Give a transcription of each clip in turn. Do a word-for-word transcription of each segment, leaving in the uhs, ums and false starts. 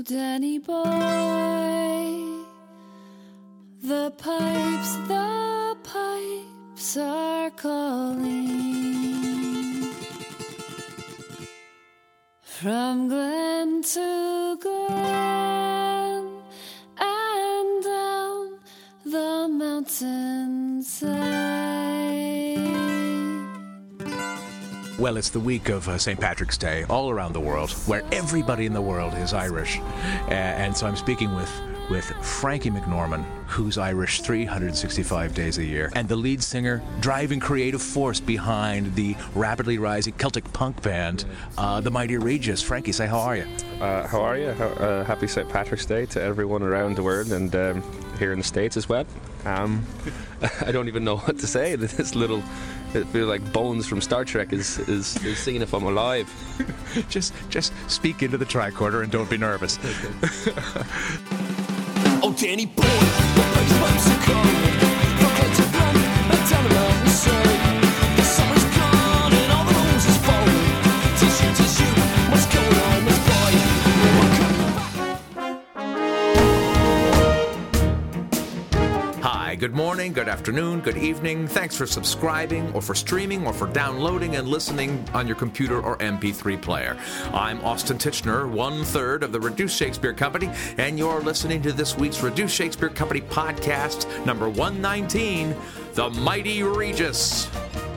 Danny boy, the pipes, the pipes are calling. From glen to glen and down the mountainside. Well, it's the week of uh, Saint Patrick's Day all around the world, where everybody in the world is Irish. Uh, and so I'm speaking with, with Frankie McNorman, who's Irish three hundred sixty-five days a year, and the lead singer, driving creative force behind the rapidly rising Celtic punk band, uh, the Mighty Regis. Frankie, say, how are you? Uh, how are you? How, uh, happy Saint Patrick's Day to everyone around the world, and um, here in the States as well. Um, I don't even know what to say. This little, it feels like Bones from Star Trek is, is, is singing if I'm alive. just just speak into the tricorder and don't be nervous. Okay. Oh, Danny boy, the pipes pipes are calling. From glen to glen and down the mountainside. The summer's gone and all the roses falling. Tis you, tis you, what's going on, Miss Boy? Hi, good morning, good afternoon, good evening. Thanks for subscribing or for streaming or for downloading and listening on your computer or M P three player. I'm Austin Titchener, one-third of the Reduced Shakespeare Company, and you're listening to this week's Reduced Shakespeare Company podcast, number one nineteen, The Mighty Regis.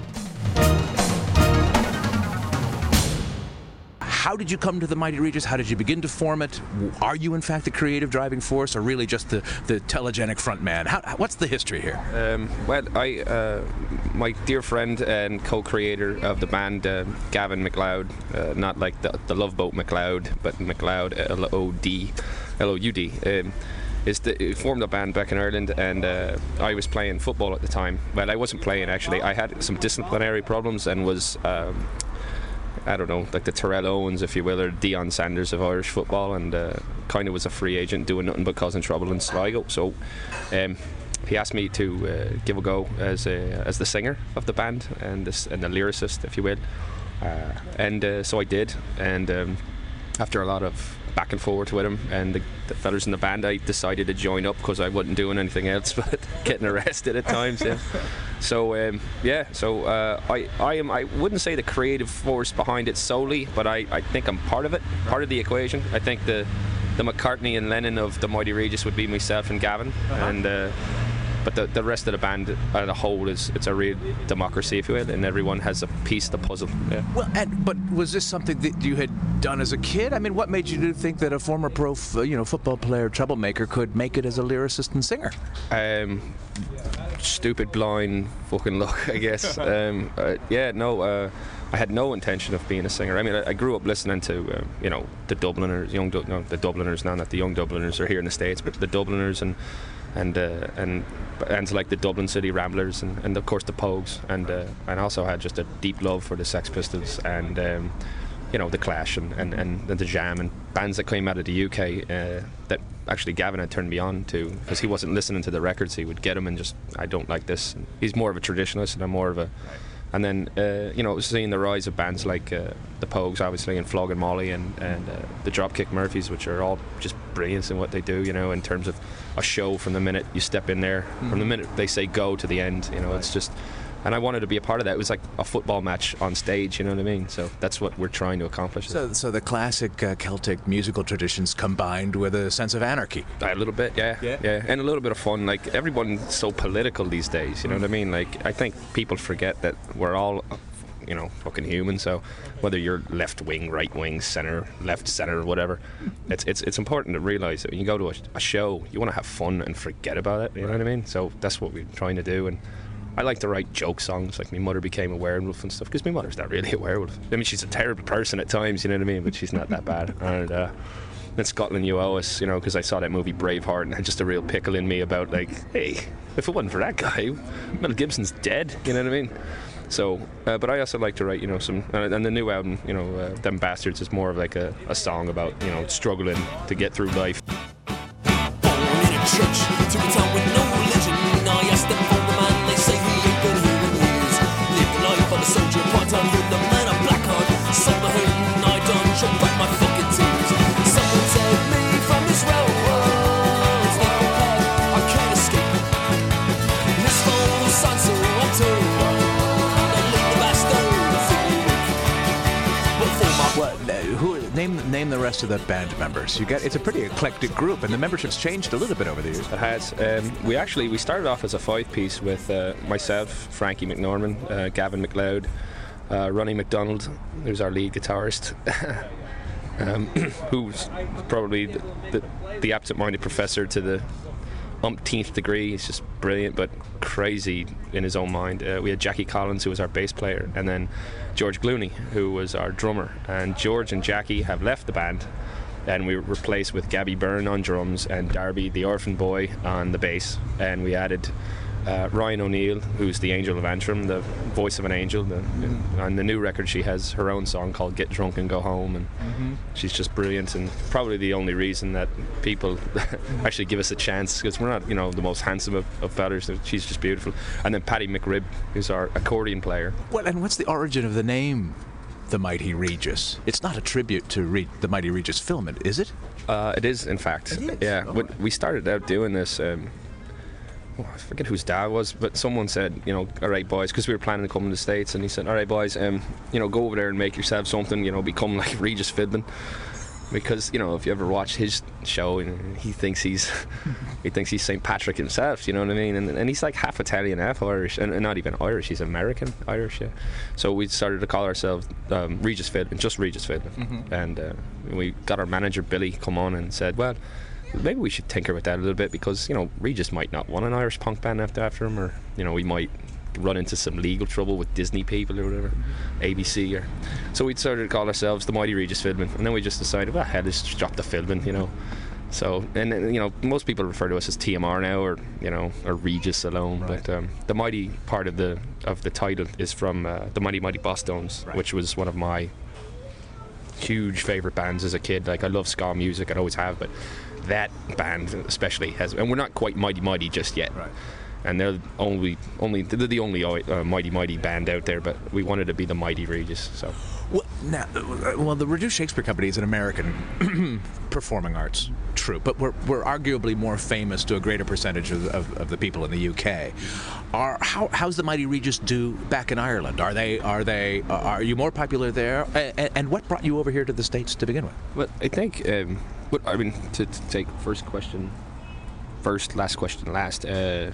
How did you come to the Mighty Regis? How did you begin to form it? Are you, in fact, the creative driving force, or really just the, the telegenic front man? How, what's the history here? Um, well, I, uh, my dear friend and co-creator of the band, uh, Gavin MacLeod, uh, not like the, the Love Boat MacLeod, but MacLeod, L O D, L O U D, um, is the, formed a band back in Ireland, and uh, I was playing football at the time. Well, I wasn't playing, actually. I had some disciplinary problems and was... Um, I don't know, like the Terrell Owens, if you will, or Deion Sanders of Irish football, and uh, kind of was a free agent doing nothing but causing trouble in Sligo. So um, he asked me to uh, give a go as a, as the singer of the band and, this, and the lyricist, if you will. Uh, and uh, so I did, and um, after a lot of back and forth with him and the, the fellas in the band, I decided to join up because I wasn't doing anything else but getting arrested at times. Yeah. So um, yeah, so uh, I, I am. I wouldn't say the creative force behind it solely, but I, I think I'm part of it, part of the equation. I think the the McCartney and Lennon of the Mighty Regis would be myself and Gavin, uh-huh. and. Uh, But the, the rest of the band as a whole is it's a real democracy, if you will, and everyone has a piece of the puzzle. Yeah. Well, and, but was this something that you had done as a kid? I mean, what made you think that a former pro, f- you know, football player, troublemaker, could make it as a lyricist and singer? Um, stupid, blind, fucking luck, I guess. um, uh, yeah, no. Uh, I had no intention of being a singer. I mean, I, I grew up listening to, uh, you know, the Dubliners, young, du- no, the Dubliners now, not the young Dubliners are here in the States, but the Dubliners and. and uh, and and like the Dublin City Ramblers and, and of course the Pogues, and uh, and also had just a deep love for the Sex Pistols and um, you know, the Clash and, and, and the Jam and bands that came out of the U K uh, that actually Gavin had turned me on to, because he wasn't listening to the records. He would get them and just, I don't like this. He's more of a traditionalist and I'm more of a. And then, uh, you know, seeing the rise of bands like uh, the Pogues, obviously, and Flog and Molly, and, and uh, the Dropkick Murphys, which are all just brilliant in what they do, you know, in terms of a show from the minute you step in there, mm-hmm. from the minute they say go to the end, you know, it's just... And I wanted to be a part of that. It was like a football match on stage, you know what I mean? So that's what we're trying to accomplish. So so the classic uh, Celtic musical traditions combined with a sense of anarchy. A little bit, yeah, yeah. Yeah, and a little bit of fun. Like, everyone's so political these days, you know mm. what I mean? Like, I think people forget that we're all, you know, fucking human. So whether you're left wing, right wing, center, left, center, whatever, it's it's it's important to realise that when you go to a, a show, you want to have fun and forget about it, you know what I mean? So that's what we're trying to do. And I like to write joke songs, like My Mother Became a Werewolf and stuff, because my mother's not really a werewolf. I mean, she's a terrible person at times, you know what I mean, but she's not that bad. And uh, in Scotland You Owe Us, you know, because I saw that movie Braveheart and had just a real pickle in me about, like, hey, if it wasn't for that guy, Mel Gibson's dead, you know what I mean? So, uh, but I also like to write, you know, some, uh, and the new album, you know, uh, Them Bastards is more of like a, a song about, you know, struggling to get through life. Born in a church to a town with no religion, I asked them for the man, they say he ain't been here in years. Lived the life of a soldier, part-time with the man of black heart. Sold the hurt and I done choke back my fucking tears. Someone save me name name the rest of the band members. You get it's a pretty eclectic group, and the membership's changed a little bit over the years. It has. Um, we actually we started off as a five-piece with uh, myself, Frankie McNorman, uh, Gavin MacLeod, uh, Ronnie McDonald, who's our lead guitarist, um, who's probably the, the, the absent-minded professor to the umpteenth degree. He's just brilliant, but crazy in his own mind. Uh, we had Jackie Collins, who was our bass player, and then George Glooney, who was our drummer. And George and Jackie have left the band, and we were replaced with Gabby Byrne on drums and Darby, the orphan boy, on the bass. And we added uh, Ryan O'Neill, who's the angel of Antrim, the voice of an angel. The, on the new record, she has her own song called Get Drunk and Go Home, and mm-hmm. she's just brilliant, and probably the only reason that people actually give us a chance, because we're not, you know, the most handsome of, of fellas. She's just beautiful. And then Paddy McRib, who's our accordion player. Well, and what's the origin of the name The Mighty Regis? It's not a tribute to Re- the Mighty Regis film, is it? Uh, it is, in fact. It is? Yeah. Oh. When we started out doing this, um, oh, I forget whose dad was, but someone said, you know, all right, boys, because we were planning to come to the States, and he said, all right, boys, um, you know, go over there and make yourself something, you know, become like Regis Philbin. Because, you know, if you ever watch his show, and he thinks he's he thinks he's Saint Patrick himself, you know what I mean? And, and he's like half Italian, half Irish, and, and not even Irish, he's American Irish, yeah. So we started to call ourselves um, Regis Philbin, just Regis Philbin. Mm-hmm. And uh, we got our manager, Billy, come on and said, well, maybe we should tinker with that a little bit, because, you know, Regis might not want an Irish punk band after, after him, or, you know, we might run into some legal trouble with Disney people or whatever, mm-hmm. A B C, or so we started to call ourselves the Mighty Regis Philbin, and then we just decided, well, hell, let's just drop the Philbin, you know. So, and you know, most people refer to us as T M R now, or you know, or Regis alone. Right. But um, the Mighty part of the of the title is from uh, the Mighty Mighty Bosstones, right. which was one of my huge favourite bands as a kid. Like, I love ska music, I always have, but that band especially has, and we're not quite Mighty Mighty just yet. Right. And they're only, only they're the only uh, Mighty Mighty band out there, but we wanted to be the Mighty Regis. So, well, now, well, the Reduced Shakespeare Company is an American performing arts troupe, but we're we're arguably more famous to a greater percentage of, of, of the people in the U K. Are how how's the Mighty Regis do back in Ireland? Are they are they uh, are you more popular there? And, and what brought you over here to the States to begin with? Well, I think, um, what I mean to, to take first question first, last question last. Uh,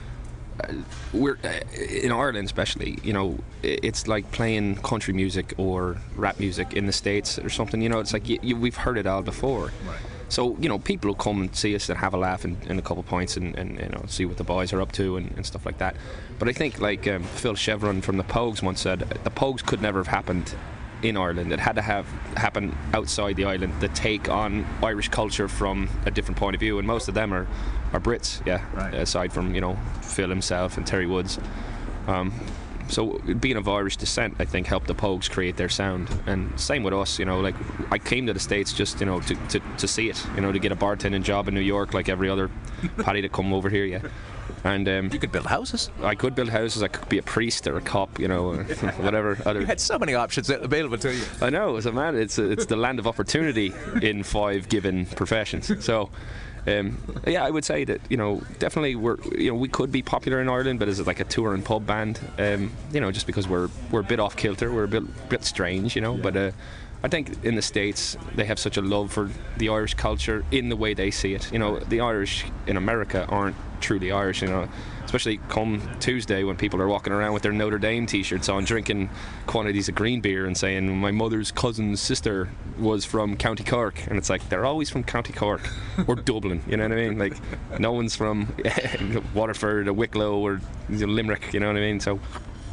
Uh, we're uh, in Ireland, especially, you know, it's like playing country music or rap music in the States or something. You know, it's like you, you, we've heard it all before. Right. So, you know, people will come and see us and have a laugh and, and a couple of points and, and you know, see what the boys are up to and, and stuff like that. But I think, like um, Phil Chevron from the Pogues once said, the Pogues could never have happened in Ireland. It had to have happen outside the island, the take on Irish culture from a different point of view, and most of them are, are Brits, yeah, right. aside from, you know, Phil himself and Terry Woods. Um, so being of Irish descent, I think, helped the Pogues create their sound, and same with us, you know, like, I came to the States just, you know, to, to, to see it, you know, to get a bartending job in New York like every other Paddy to come over here, yeah. And um, you could build houses. I could build houses. I could be a priest or a cop, you know, or whatever. Other. You had so many options available to you. I know, as a man, it's a, it's the land of opportunity in five given professions. So, um, yeah, I would say that, you know, definitely we're, you know, we could be popular in Ireland, but as like a tour and pub band, um, you know, just because we're we're a bit off kilter, we're a bit bit strange, you know, yeah. but. Uh, I think in the States they have such a love for the Irish culture in the way they see it. You know, the Irish in America aren't truly Irish, you know, especially come Tuesday when people are walking around with their Notre Dame t-shirts on, drinking quantities of green beer and saying my mother's cousin's sister was from County Cork, and it's like, they're always from County Cork or Dublin, you know what I mean? Like, no one's from Waterford or Wicklow or Limerick, you know what I mean? So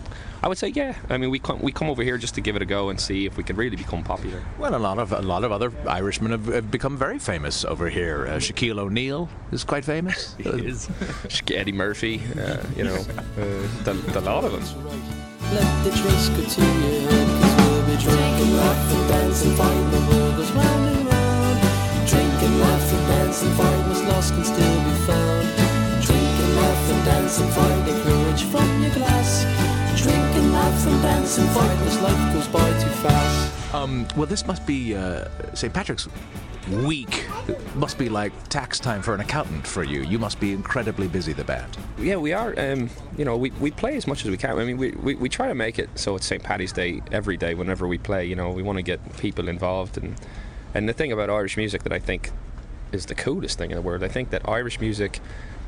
I would say, yeah. I mean, we come we come over here just to give it a go and see if we can really become popular. Well, a lot of a lot of other Irishmen have, have become very famous over here. Uh, Shaquille O'Neal is quite famous. He is. Eddie Murphy, uh, you know, uh, the, the lot of them. Let the drinks continue, cause we'll be drinking, laugh and dance and fight. The world goes round and round. Drinking, laugh and dance and fight. What's lost can still be found. Drinking, laugh and dance and fight. The courage from your glass. Drink and laugh and dance and fight as life goes by too fast. Um, well, this must be uh, Saint Patrick's week. It must be like tax time for an accountant for you. You must be incredibly busy, the band. Yeah, we are. Um, you know, we, we play as much as we can. I mean, we, we, we try to make it so it's Saint Paddy's Day every day whenever we play. You know, we want to get people involved, and And the thing about Irish music that I think is the coolest thing in the world, I think that Irish music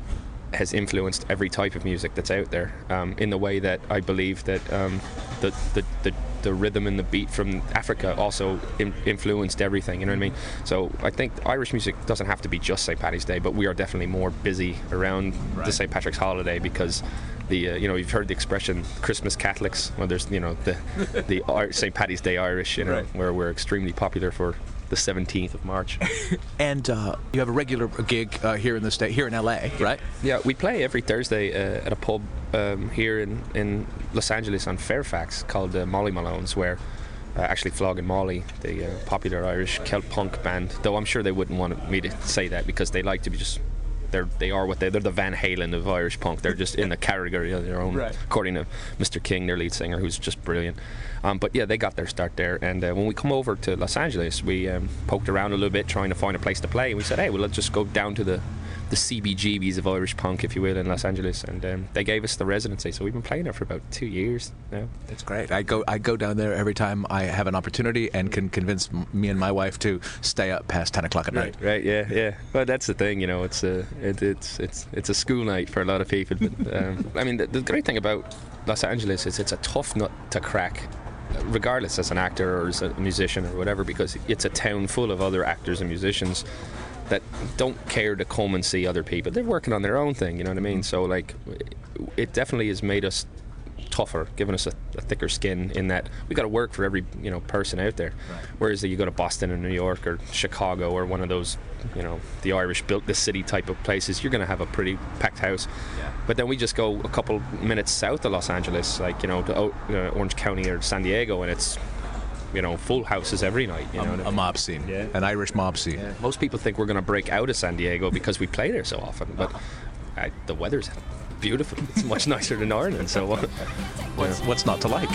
has influenced every type of music that's out there, um, in the way that I believe that um, the, the, the, the rhythm and the beat from Africa also in, influenced everything, you know what I mean? So I think Irish music doesn't have to be just Saint Paddy's Day, but we are definitely more busy around right. the Saint Patrick's holiday, because the uh, you know, you've heard the expression Christmas Catholics. Well, there's, you know, the the Saint Paddy's Day Irish, you know, right. where we're extremely popular for the seventeenth of March. And uh, you have a regular gig uh, here in the state, here in L A, right? Yeah, we play every Thursday uh, at a pub um, here in, in Los Angeles on Fairfax called uh, Molly Malone's, where uh, actually Flog and Molly, the uh, popular Irish Celt punk band, though I'm sure they wouldn't want me to say that, because they like to be just They're, they are what they, they're the Van Halen of Irish punk. They're just in a category of their own, right. according to Mister King, their lead singer, who's just brilliant. Um, but yeah, they got their start there. And uh, when we come over to Los Angeles, we um, poked around a little bit trying to find a place to play. And we said, hey, well, let's just go down to the, the C B G Bs of Irish punk, if you will, in Los Angeles. And um, they gave us the residency. So we've been playing there for about two years now. That's great. I go I go down there every time I have an opportunity and can convince m- me and my wife to stay up past ten o'clock at right, night. Right, yeah, yeah. Well, that's the thing, you know, it's a, it, it's it's it's a school night for a lot of people. But um, I mean, the, the great thing about Los Angeles is it's a tough nut to crack, regardless as an actor or as a musician or whatever, because it's a town full of other actors and musicians that don't care to come and see other people. They're working on their own thing, you know what I mean? So, like, it definitely has made us tougher, giving us a, a thicker skin, in that we got to work for every, you know, person out there. Right. Whereas you go to Boston or New York or Chicago or one of those, you know, the Irish built the city type of places, you're going to have a pretty packed house. Yeah. But then we just go a couple minutes south of Los Angeles, like, you know, to uh, Orange County or San Diego, and it's, you know, full houses every night. You know, a, what I mean? a mob scene, yeah. An Irish mob scene. Yeah. Most people think we're going to break out of San Diego because we play there so often, but I, the weather's beautiful. It's much nicer than Ireland, so uh, what's, what's not to like?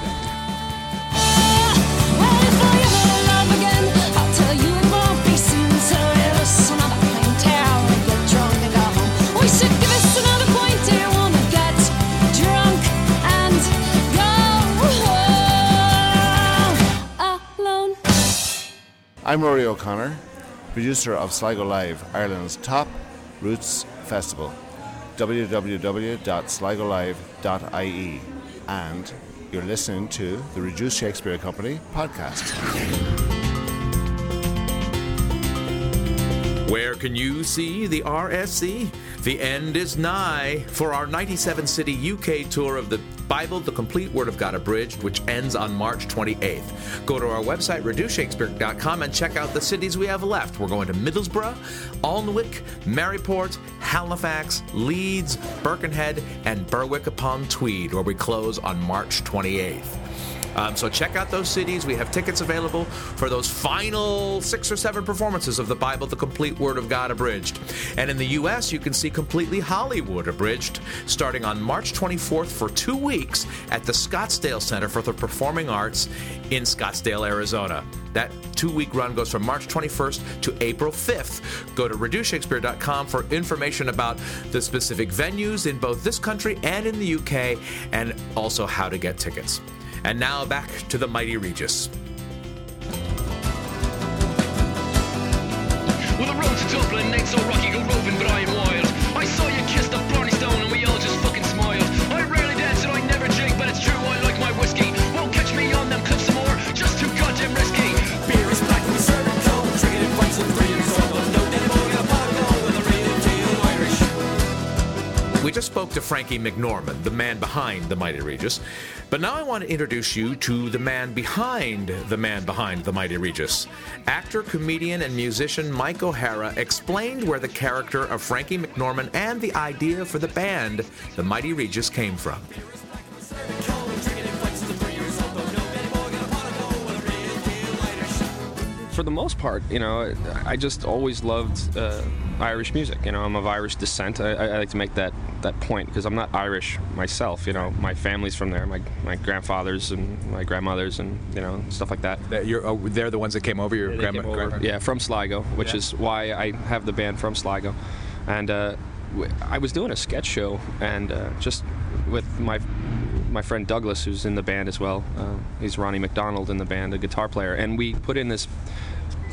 I'm Rory O'Connor, producer of Sligo Live, Ireland's top roots festival. w w w dot sligo live dot i e, and you're listening to the Reduced Shakespeare Company podcast. Where can you see the R S C? The end is nigh for our ninety-seven city U K tour of the Bible, the Complete Word of God Abridged, which ends on March twenty-eighth. Go to our website, reduce shakespeare dot com, and check out the cities we have left. We're going to Middlesbrough, Alnwick, Maryport, Halifax, Leeds, Birkenhead, and Berwick-upon-Tweed, where we close on March twenty-eighth. Um, so check out those cities. We have tickets available for those final six or seven performances of the Bible, the Complete Word of God Abridged. And in the U S, you can see Completely Hollywood Abridged starting on March twenty-fourth for two weeks at the Scottsdale Center for the Performing Arts in Scottsdale, Arizona. That two-week run goes from March twenty-first to April fifth. Go to reduce shakespeare dot com for information about the specific venues in both this country and in the U K, and also how to get tickets. And now back to the Mighty Regis. Well, the road to Dublin ain't so rocky, go roving, but I am wild. I saw you kiss the Blarney Stone and we all just fucking smiled. I rarely dance and I never drink, but it's true, I like my whiskey. Won't catch me on them cliffs some more, just too goddamn risky. Beer is black, we serve it cold, drinking it whites and three and soul. No dead boy in a bottle with a real deal Irish. We just spoke to Frankie McNorman, the man behind the Mighty Regis. But now I want to introduce you to the man behind the man behind the Mighty Regis. Actor, comedian, and musician Mike O'Hara explained where the character of Frankie McNorman and the idea for the band, the Mighty Regis, came from. For the most part, you know, I just always loved uh, Irish music. You know, I'm of Irish descent. I, I like to make that, that point because I'm not Irish myself. You know, my family's from there. My my grandfathers and my grandmothers and, you know, stuff like that. That you're, oh, they're the ones that came over, your yeah, grandma? Came over. grandma? Yeah, from Sligo, which yeah. is why I have the band from Sligo. And uh, I was doing a sketch show, and uh, just with my my friend Douglas, who's in the band as well. Uh, he's Ronnie McDonald in the band, a guitar player, and we put in this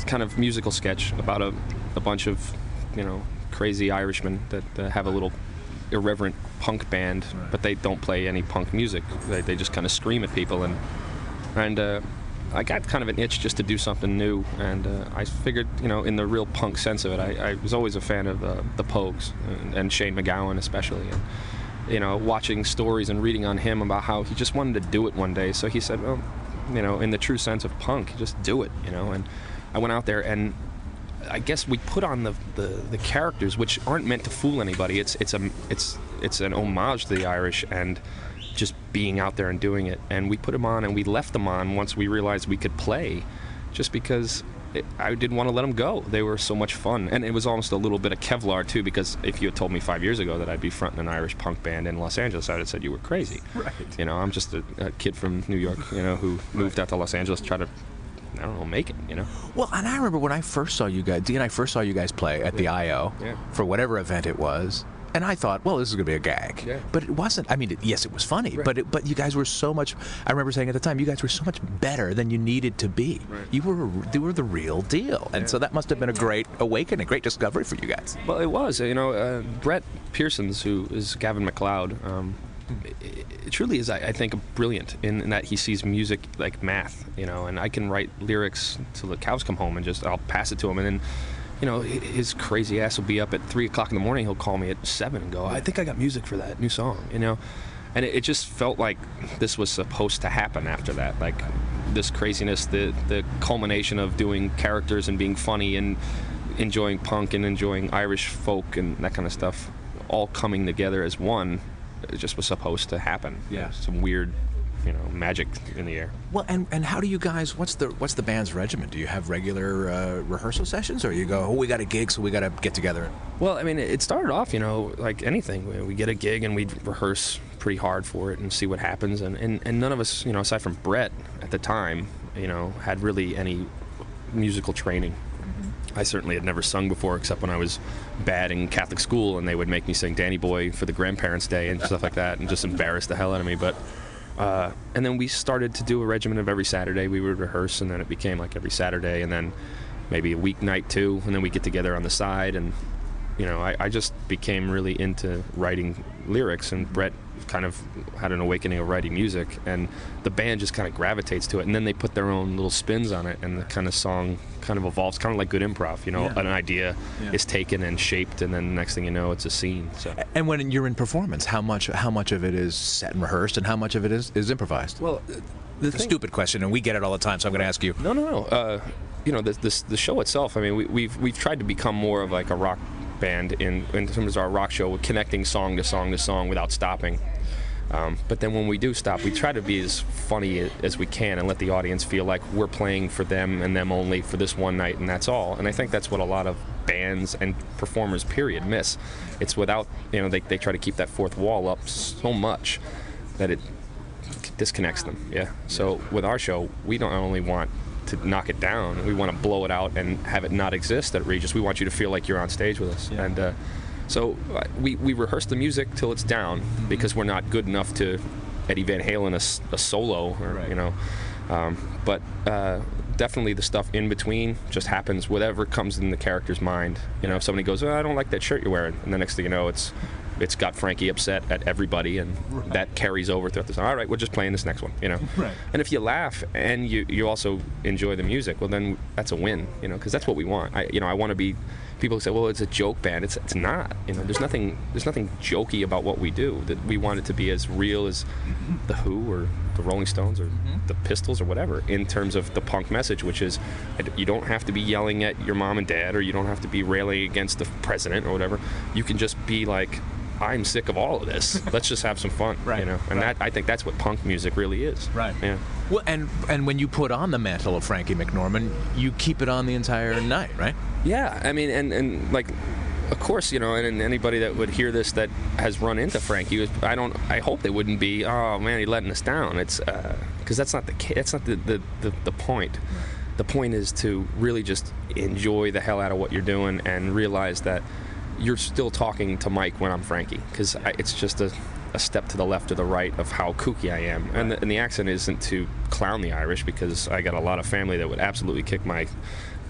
kind of musical sketch about a, a bunch of, you know, crazy Irishmen that uh, have a little irreverent punk band, right. but they don't play any punk music. They, they just kind of scream at people, and and uh, I got kind of an itch just to do something new, and uh, I figured, you know, in the real punk sense of it, I, I was always a fan of uh, the Pogues, and, and Shane MacGowan especially, and, you know, watching stories and reading on him about how he just wanted to do it one day, so he said, well, you know, in the true sense of punk, just do it, you know, and I went out there, and I guess we put on the, the, the characters, which aren't meant to fool anybody. It's it's a it's it's an homage to the Irish and just being out there and doing it. And we put them on, and we left them on once we realized we could play, just because it, I didn't want to let them go. They were so much fun, and it was almost a little bit of Kevlar too. Because if you had told me five years ago that I'd be fronting an Irish punk band in Los Angeles, I'd have said you were crazy. Right. You know, I'm just a, a kid from New York, you know, who moved out to Los Angeles to try to, I don't know, make it, you know? Well, and I remember when I first saw you guys, Dee and I first saw you guys play at the I O Yeah. for whatever event it was, and I thought, well, this is going to be a gag. Yeah. But it wasn't. I mean, it, yes, it was funny, Right. but it, but you guys were so much, I remember saying at the time, you guys were so much better than you needed to be. Right. You were you were the real deal. And Yeah. so that must have been a great awakening, great discovery for you guys. Well, it was. You know, uh, Brett Pearsons, who is Gavin MacLeod, um, it, it truly is, I, I think, brilliant in, in that he sees music like math, you know, and I can write lyrics till the cows come home and just, I'll pass it to him, and then, you know, his crazy ass will be up at three o'clock in the morning. He'll call me at seven and go, I think I got music for that new song, you know? And it, it just felt like this was supposed to happen after that. Like, this craziness, the, the culmination of doing characters and being funny and enjoying punk and enjoying Irish folk and that kind of stuff, all coming together as one, it just was supposed to happen. Yeah. Some weird, you know, magic in the air. Well, and, and how do you guys, what's the what's the band's regimen? Do you have regular uh, rehearsal sessions, or you go, oh, we got a gig, so we got to get together? Well, I mean, it started off, you know, like anything. We, we get a gig and we rehearse pretty hard for it and see what happens. And, and, and none of us, you know, aside from Brett at the time, you know, had really any musical training. I certainly had never sung before, except when I was bad in Catholic school, and they would make me sing Danny Boy for the grandparents' day and stuff like that, and just embarrass the hell out of me. But uh, and then we started to do a regimen of every Saturday. We would rehearse, and then it became like every Saturday, and then maybe a weeknight too, and then we get together on the side. And you know, I, I just became really into writing lyrics, and Brett kind of had an awakening of writing music, and the band just kind of gravitates to it, and then they put their own little spins on it, and the kind of song kind of evolves, kind of like good improv, you know. Yeah. An idea Yeah. is taken and shaped, and then the next thing you know, it's a scene. So And when you're in performance, how much how much of it is set and rehearsed, and how much of it is, is improvised? well, the It's a stupid question, and we get it all the time, so I'm going to ask you. No, no, no. Uh, you know, the, this, the show itself, I mean, we, we've we've tried to become more of like a rock band in, in terms of our rock show, connecting song to song to song without stopping. Um, but then when we do stop, we try to be as funny as we can and let the audience feel like we're playing for them and them only for this one night, and that's all. And I think that's what a lot of bands and performers, period, miss. It's without, you know, they, they try to keep that fourth wall up so much that it disconnects them, yeah. So with our show, we don't only want to knock it down, we want to blow it out and have it not exist at Regis. We want you to feel like you're on stage with us. Yeah. And uh, so uh, we, we rehearse the music till it's down, mm-hmm. because we're not good enough to Eddie Van Halen a, a solo, or, Right. you know. Um, but uh, definitely the stuff in between just happens, whatever comes in the character's mind. You know, if somebody goes, oh, I don't like that shirt you're wearing, and the next thing you know, it's it's got Frankie upset at everybody, and Right. that carries over throughout the song. All right, we're just playing this next one, you know. Right. And if you laugh and you, you also enjoy the music, well, then that's a win, you know, because that's what we want. I, you know, I want to be. People say, well, it's a joke band. It's it's not. You know, there's nothing there's nothing jokey about what we do. That we want it to be as real as the Who or the Rolling Stones or Mm-hmm. the Pistols or whatever, in terms of the punk message, which is you don't have to be yelling at your mom and dad, or you don't have to be railing against the president or whatever. You can just be like, I'm sick of all of this. Let's just have some fun, Right, you know. And right. that I think that's what punk music really is. Right. Yeah. Well, and and when you put on the mantle of Frankie McNorman, you keep it on the entire night, right? Yeah, I mean, and, and like, of course, you know, and, and anybody that would hear this that has run into Frankie, I don't, I hope they wouldn't be, oh man, he's letting us down. It's because uh, that's not the ca- that's not the the, the, the point. The point is to really just enjoy the hell out of what you're doing and realize that you're still talking to Mike when I'm Frankie, because it's just a, a step to the left or the right of how kooky I am. And the, and the accent isn't to clown the Irish, because I got a lot of family that would absolutely kick my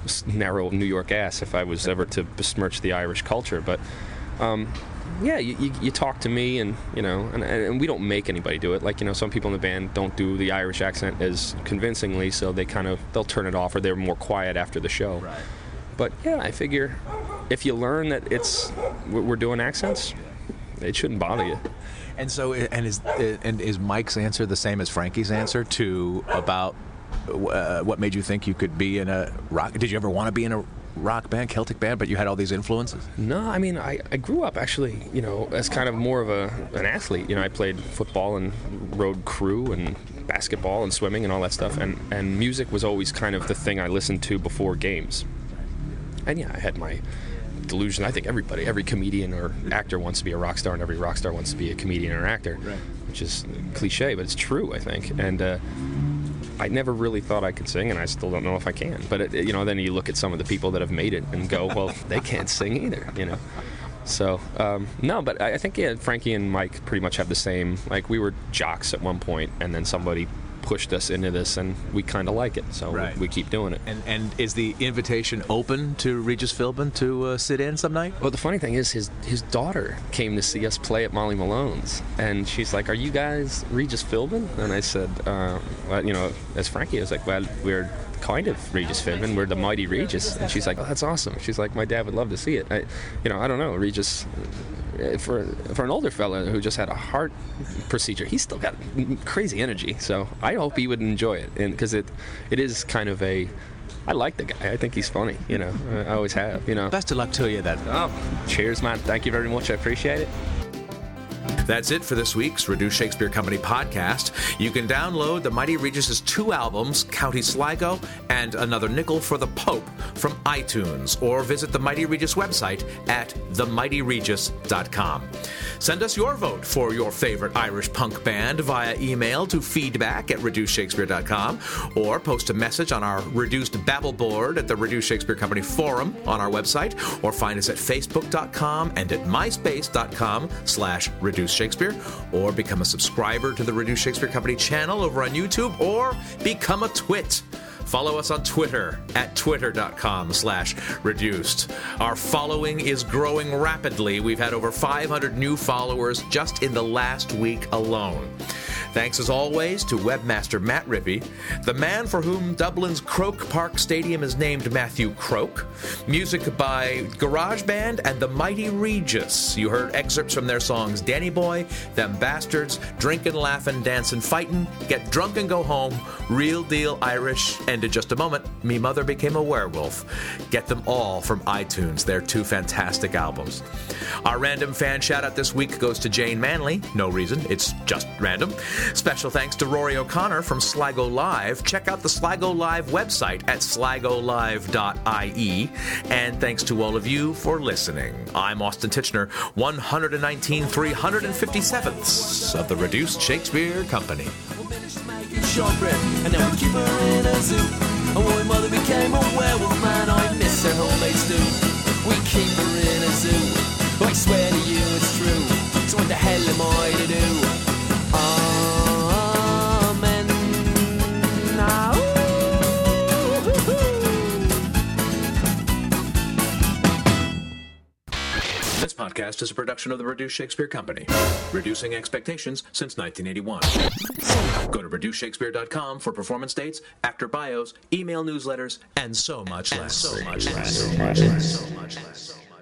s- narrow New York ass if I was ever to besmirch the Irish culture. But um, yeah, you, you, you talk to me, and you know, and, and we don't make anybody do it. Like, you know, some people in the band don't do the Irish accent as convincingly, so they kind of they'll turn it off, or they're more quiet after the show. Right. But yeah, I figure if you learn that it's we're doing accents, it shouldn't bother you. And so, and is and is Mike's answer the same as Frankie's answer to about uh, what made you think you could be in a rock? Did you ever want to be in a rock band, Celtic band, but you had all these influences? No, I mean, I, I grew up actually, you know, as kind of more of a an athlete. You know, I played football and rode crew and basketball and swimming and all that stuff, and, and music was always kind of the thing I listened to before games. And yeah, I had my delusion. I think everybody, every comedian or actor wants to be a rock star, and every rock star wants to be a comedian or actor, right. Which is cliche, but it's true, I think. And uh, I never really thought I could sing, and I still don't know if I can. But it, you know, then you look at some of the people that have made it and go, well, they can't sing either, you know. So um, no, but I, I think yeah, Frankie and Mike pretty much have the same. Like, we were jocks at one point, and then somebody pushed us into this, and we kind of like it, so right. we, we keep doing it. And and is the invitation open to Regis Philbin to uh, sit in some night? Well, the funny thing is, his his daughter came to see us play at Molly Malone's, and she's like, "Are you guys Regis Philbin?" And I said, uh, well, you know, as Frankie, I was like, "Well, we're kind of Regis Philbin. We're the Mighty Regis." And she's like, "Oh, that's awesome." She's like, "My dad would love to see it." I, you know, I don't know, Regis. For for an older fella who just had a heart procedure, he's still got crazy energy. So I hope he would enjoy it, and because it it is kind of a. I like the guy. I think he's funny. You know, I always have. You know. Best of luck to you. Then. Oh, cheers, man. Thank you very much. I appreciate it. That's it for this week's Reduced Shakespeare Company podcast. You can download the Mighty Regis' two albums, County Sligo and Another Nickel for the Pope, from iTunes, or visit the Mighty Regis website at the mighty regis dot com. Send us your vote for your favorite Irish punk band via email to feedback at reduced shakespeare dot com, or post a message on our Reduced Babble board at the Reduced Shakespeare Company forum on our website, or find us at facebook dot com and at myspace dot com slash Reduced Shakespeare, or become a subscriber to the Reduced Shakespeare Company channel over on YouTube, or become a twit. Follow us on Twitter at twitter dot com slash reduced. Our following is growing rapidly. We've had over five hundred new followers just in the last week alone. Thanks as always to webmaster Matt Rippey, the man for whom Dublin's Croke Park Stadium is named Matthew Croke. Music by GarageBand and the Mighty Regis. You heard excerpts from their songs Danny Boy, Them Bastards, Drinkin', Laughin', Dancin', Fightin', Get Drunk and Go Home, Real Deal Irish, and in just a moment, Me Mother Became a Werewolf. Get them all from iTunes. They're two fantastic albums. Our random fan shout-out this week goes to Jane Manley. No reason, it's just random. Special thanks to Rory O'Connor from Sligo Live. Check out the Sligo Live website at sligo live dot I E. And thanks to all of you for listening. I'm Austin Titchener, one hundred nineteen three hundred fifty-sevenths of the Reduced Shakespeare Company. Shortbread, and then we keep her in a zoo. And when my mother became a werewolf, man, I miss her homemade stew. We keep her in a zoo. I swear to you it's true. So what the hell am I to do? Amen. Now. This podcast is a production of the Reduced Shakespeare Company, reducing expectations since nineteen eighty-one. Go to reduced shakespeare dot com for performance dates, actor bios, email newsletters, and so much less. So much less. So much less. So much less.